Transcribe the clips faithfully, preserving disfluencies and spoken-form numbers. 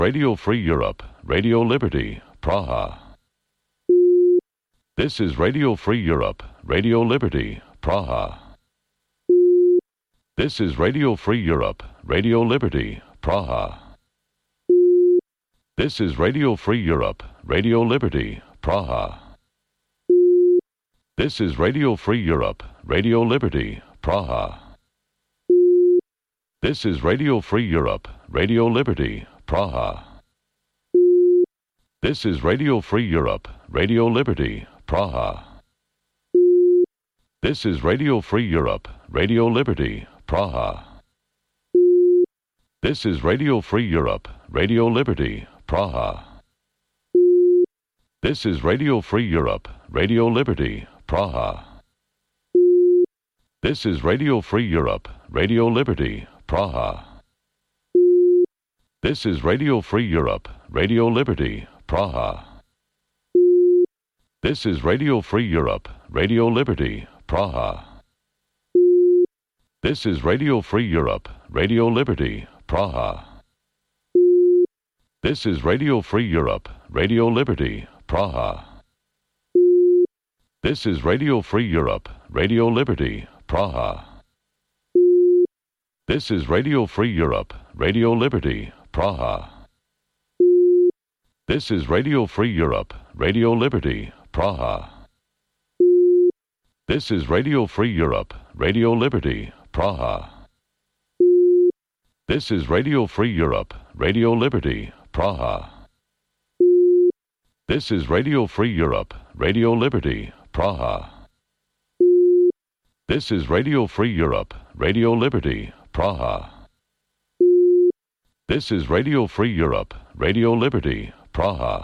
Radio Free Europe, Radio Liberty, Praha. This is Radio Free Europe, Radio Liberty, Praha. This is Radio Free Europe, Radio Liberty, Praha. This is Radio Free Europe, Radio Liberty, Praha. This is Radio Free Europe, Radio Liberty, Praha. This is Radio Free Europe, Radio Liberty, Praha. This is Radio Free Europe, Radio Liberty, Praha. This is Radio Free Europe, Radio Liberty, Praha. This is Radio Free Europe, Radio Liberty, Praha. This is Radio Free Europe, Radio Liberty, Praha. This is Radio Free Europe, Radio Liberty, Praha. This is Radio Free Europe, Radio Liberty, Praha. This is Radio Free Europe, Radio Liberty, Praha. This is Radio Free Europe, Radio Liberty, Praha. This is Radio Free Europe, Radio Liberty, Praha. This is Radio Free Europe, Radio Liberty, Praha. This is Radio Free Europe, Radio Liberty, Praha. This is Radio Free Europe, Radio Liberty, Praha. This is Radio Free Europe, Radio Liberty, Praha. This is Radio Free Europe, Radio Liberty, Praha. This is Radio Free Europe, Radio Liberty, Praha. This is Radio Free Europe, Radio Liberty, Praha. This is Radio Free Europe, Radio Liberty, Praha.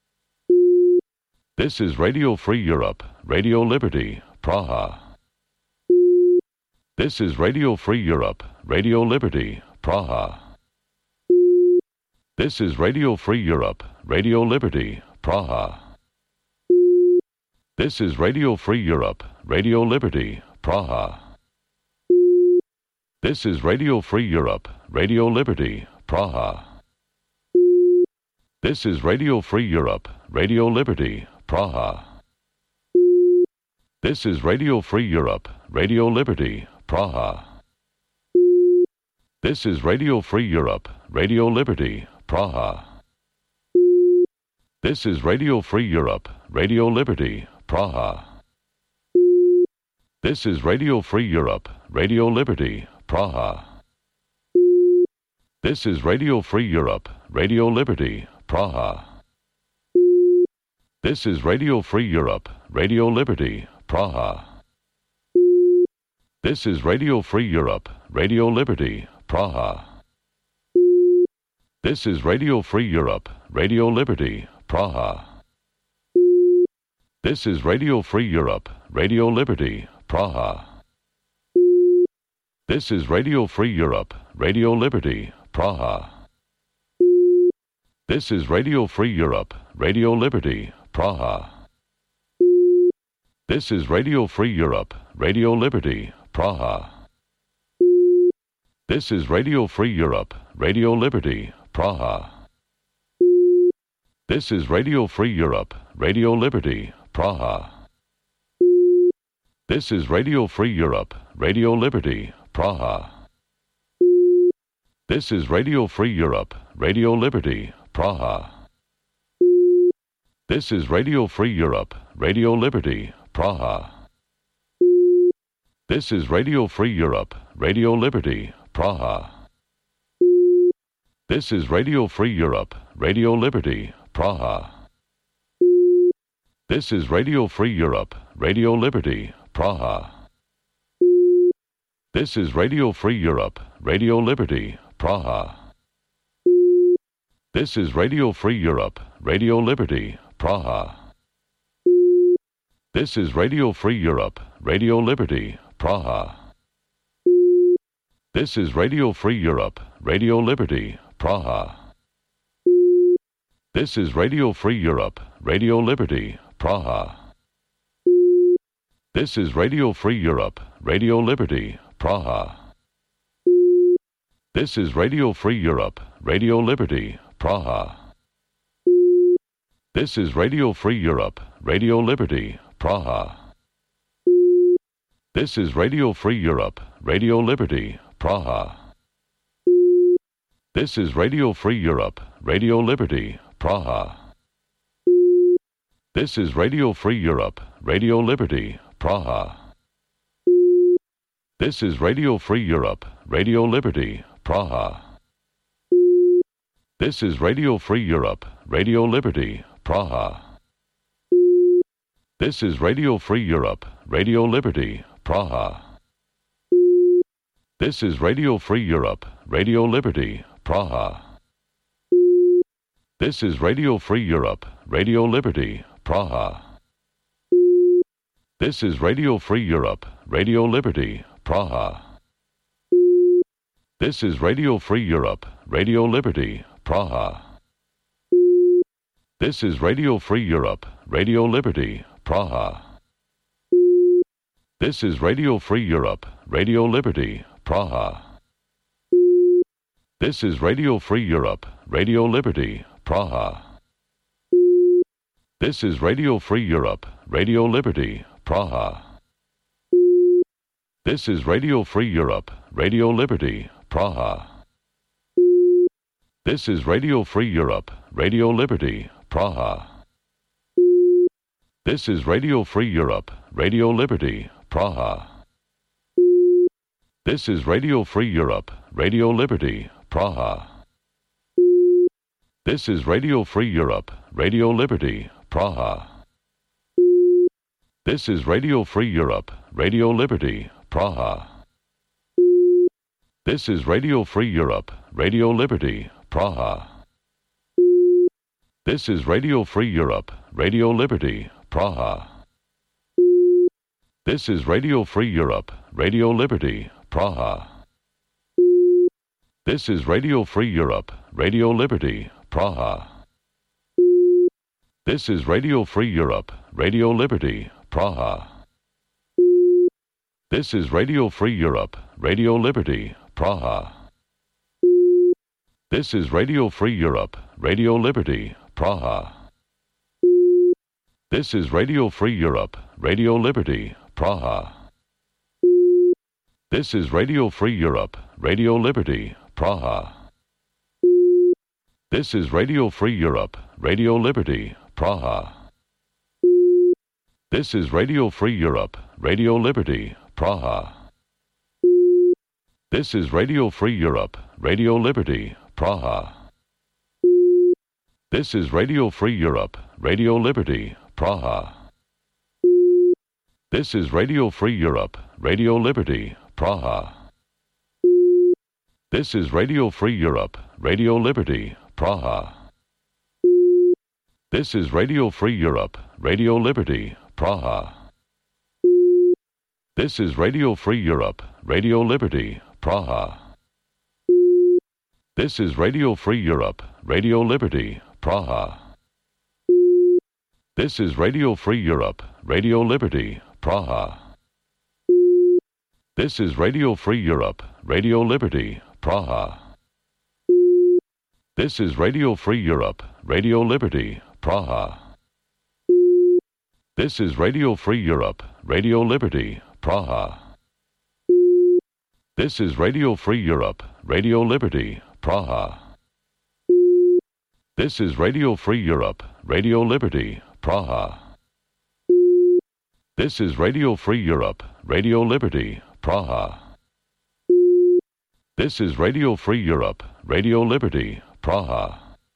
This is Radio Free Europe, Radio Liberty, Praha. This is Radio Free Europe, Radio Liberty, Praha. This is Radio Free Europe, Radio Liberty, Praha. This is Radio Free Europe, Radio Liberty, Praha. This is Radio Free Europe, Radio Liberty, Praha. This is Radio Free Europe, Radio Liberty, Praha. This is Radio Free Europe, Radio Liberty, Praha. This is Radio Free Europe, Radio Liberty, Praha. This is Radio Free Europe, Radio Liberty, Praha. This is Radio Free Europe, Radio Liberty, Praha. This is Radio Free Europe, Radio Liberty, Praha. This is Radio Free Europe, Radio Liberty, Praha. This is Radio Free Europe, Radio Liberty, Praha. This is Radio Free Europe, Radio Liberty, Praha. This is Radio Free Europe, Radio Liberty, Praha. This is Radio Free Europe, Radio Liberty, Praha. This is Radio Free Europe, Radio Liberty, Praha. This is Radio Free Europe, Radio Liberty, Praha. This is Radio Free Europe, Radio Liberty, Praha. This is Radio Free Europe, Radio Liberty, Praha. This is Radio Free Europe, Radio Liberty, Praha. This is Radio Free Europe, Radio Liberty, Praha. This is Radio Free Europe, Radio Liberty, Praha. This is Radio Free Europe, Radio Liberty, Praha. This is Radio Free Europe, Radio Liberty, Praha. This is Radio Free Europe, Radio Liberty, Praha. This is Radio Free Europe, Radio Liberty, Praha. This is Radio Free Europe, Radio Liberty, Praha. This is Radio Free Europe, Radio Liberty, Praha. This is Radio Free Europe, Radio Liberty, Praha. This is Radio Free Europe, Radio Liberty, Praha. This is Radio Free Europe, Radio Liberty, Praha. This is Radio Free Europe, Radio Liberty, Praha. This is Radio Free Europe, Radio Liberty, Praha. This is Radio Free Europe, Radio Liberty, Praha. This is Radio Free Europe, Radio Liberty, Praha. This is Radio Free Europe, Radio Liberty, Praha. This is Radio Free Europe, Radio Liberty, Praha. This is Radio Free Europe, Radio Liberty, Praha. This is Radio Free Europe, Radio Liberty, Praha. This is Radio Free Europe, Radio Liberty, Praha. This is Radio Free Europe, Radio Liberty, Praha. This is Radio Free Europe, Radio Liberty, Praha. This is Radio Free Europe, Radio Liberty, Praha. This is Radio Free Europe, Radio Liberty, Praha. This is Radio Free Europe, Radio Liberty, Praha. This is Radio Free Europe, Radio Liberty, Praha. This is Radio Free Europe, Radio Liberty, Praha. This is Radio Free Europe, Radio Liberty, Praha. This is Radio Free Europe, Radio Liberty, Praha. This is Radio Free Europe, Radio Liberty, Praha. This is Radio Free Europe, Radio Liberty, Praha. This is Radio Free Europe, Radio Liberty, Praha. This is Radio Free Europe, Radio Liberty, Praha. This is Radio Free Europe, Radio Liberty, Praha. This is Radio Free Europe, Radio Liberty, Praha. This is Radio Free Europe, Radio Liberty, Praha. This is Radio Free Europe, Radio Liberty, Praha. This is Radio Free Europe, Radio Liberty, Praha. This is Radio Free Europe, Radio Liberty, Praha. This is Radio Free Europe, Radio Liberty, Praha. This is Radio Free Europe, Radio Liberty, Praha. This is Radio Free Europe, Radio Liberty, Praha. This is Radio Free Europe, Radio Liberty, Praha. This is Radio Free Europe, Radio Liberty, Praha. This is Radio Free Europe, Radio Liberty, Praha. This is Radio Free Europe, Radio Liberty, Praha. This is Radio Free Europe, Radio Liberty, Praha. This is Radio Free Europe, Radio Liberty, Praha. This is Radio Free Europe, Radio Liberty, Praha. This is Radio Free Europe, Radio Liberty, Praha. This is Radio Free Europe, Radio Liberty, Praha. This is Radio Free Europe, Radio Liberty, Praha. This is Radio Free Europe, Radio Liberty, Praha. This is Radio Free Europe, Radio Liberty, Praha. This is Radio Free Europe, Radio Liberty, Praha. This is Radio Free Europe, Radio Liberty, Praha. This is Radio Free Europe, Radio Liberty, Praha. This is Radio Free Europe, Radio Liberty, Praha. This is Radio Free Europe, Radio Liberty, Praha.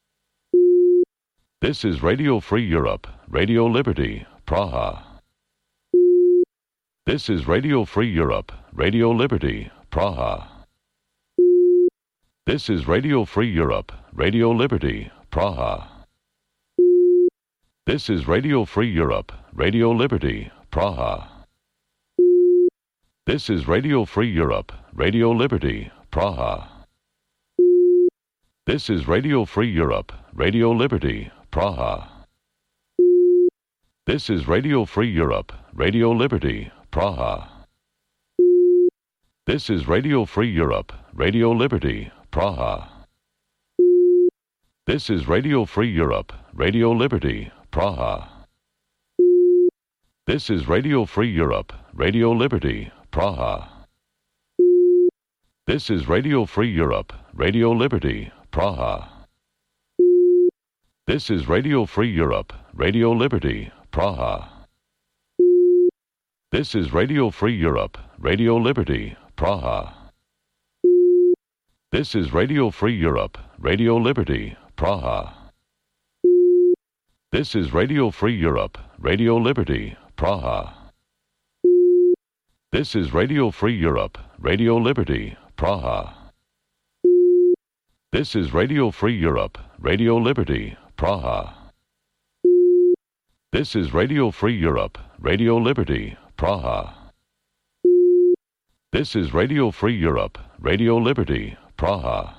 This is Radio Free Europe, Radio Liberty, Praha. This is Radio Free Europe, Radio Liberty, Praha. This is Radio Free Europe, Radio Liberty, Praha. This is Radio Free Europe, Radio Liberty, Praha. This is Radio Free Europe, Radio Liberty, Praha. This is Radio Free Europe, Radio Liberty, Praha. This is Radio Free Europe, Radio Liberty, Praha. This is Radio Free Europe, Radio Liberty, Praha. This is Radio Free Europe, Radio Liberty, Praha. This is Radio Free Europe, Radio Liberty, Praha. This is Radio Free Europe, Radio Liberty, Praha. This is Radio Free Europe, Radio Liberty, Praha. This is Radio Free Europe, Radio Liberty, Praha. This is Radio Free Europe, Radio Liberty, Praha. This is Radio Free Europe, Radio Liberty, Praha. This is Radio Free Europe, Radio Liberty, Praha. This is Radio Free Europe, Radio Liberty, Praha. This is Radio Free Europe, Radio Liberty, Praha. This is Radio Free Europe, Radio Liberty, Praha.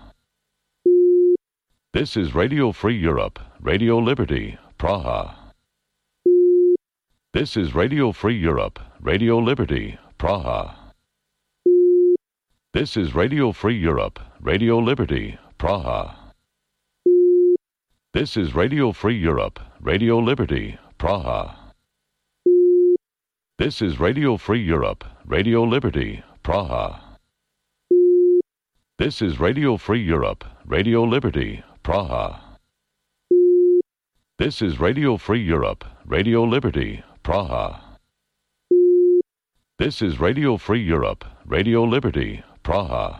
This is Radio Free Europe, Radio Liberty, Praha. This is Radio Free Europe, Radio Liberty, Praha. This is Radio Free Europe, Radio Liberty, Praha. This is Radio Free Europe, Radio Liberty, Praha. This is Radio Free Europe, Radio Liberty, Praha. This is Radio Free Europe, Radio Liberty, Praha. This is Radio Free Europe, Radio Liberty, Praha. This is Radio Free Europe, Radio Liberty, Praha.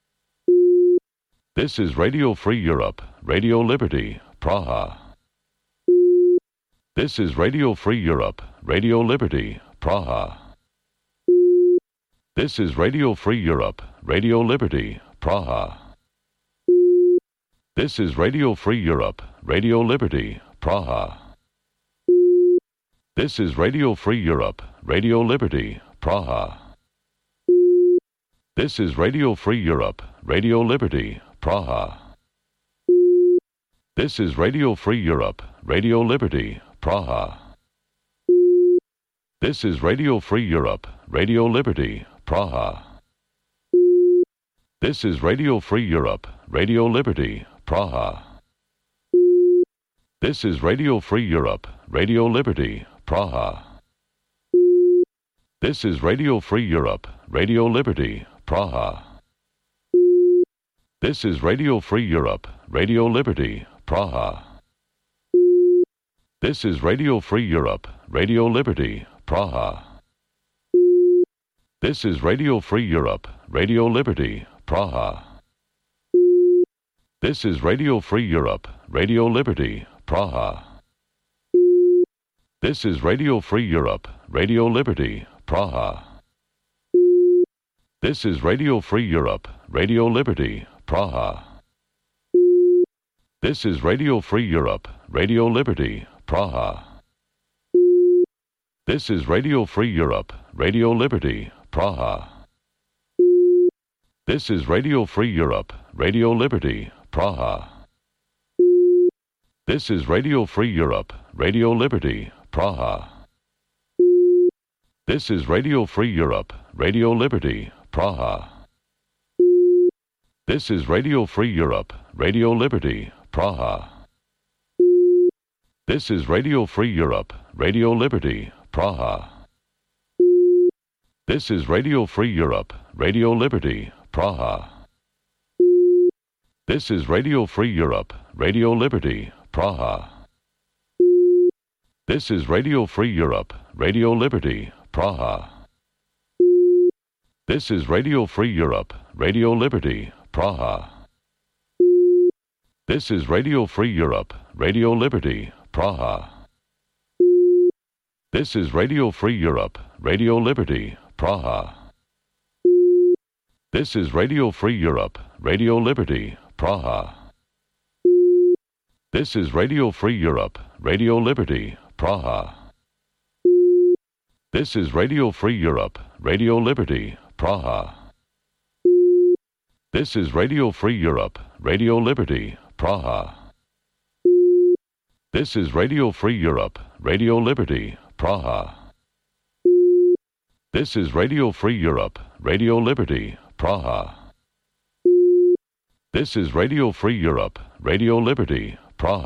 This is Radio Free Europe, Radio Liberty, Praha. This is Radio Free Europe, Radio Liberty, Praha. This is Radio Free Europe, Radio Liberty, Praha. This is Radio Free Europe, Radio Liberty, Praha. This is Radio Free Europe, Radio Liberty, Praha. This is Radio Free Europe, Radio Liberty, Praha. This is Radio Free Europe, Radio Liberty, Praha. This is Radio Free Europe, Radio Liberty, Praha. This is Radio Free Europe, Radio Liberty, Praha. This is Radio Free Europe, Radio Liberty, Praha. This is Radio Free Europe, Radio Liberty, Praha. This is Radio Free Europe, Radio Liberty, Praha. This is Radio Free Europe, Radio Liberty, Praha. This is Radio Free Europe, Radio Liberty, Praha. This is Radio Free Europe, Radio Liberty, Praha. This is Radio Free Europe, Radio Liberty, Praha. This is Radio Free Europe, Radio Liberty, Praha. This is Radio Free Europe, Radio Liberty, Praha. This is Radio Free Europe, Radio Liberty, Praha. This is Radio Free Europe, Radio Liberty, Praha. This is Radio Free Europe, Radio Liberty, Praha. This is Radio Free Europe, Radio Liberty, Praha. This is Radio Free Europe, Radio Liberty, Praha. This is Radio Free Europe, Radio Liberty, Praha. This is Radio Free Europe, Radio Liberty, Praha. This is Radio Free Europe, Radio Liberty, Praha. This is Radio Free Europe, Radio Liberty, Praha. This is Radio Free Europe, Radio Liberty, Praha. This is Radio Free Europe, Radio Liberty, Praha. This is Radio Free Europe, Radio Liberty, Praha. This is Radio Free Europe, Radio Liberty, Praha. This is Radio Free Europe, Radio Liberty, Praha. This is Radio Free Europe, Radio Liberty, Praha. This is Radio Free Europe, Radio Liberty, Praha. This is Radio Free Europe, Radio Liberty, Praha. This is Radio Free Europe, Radio Liberty, Praha. This is Radio Free Europe, Radio Liberty,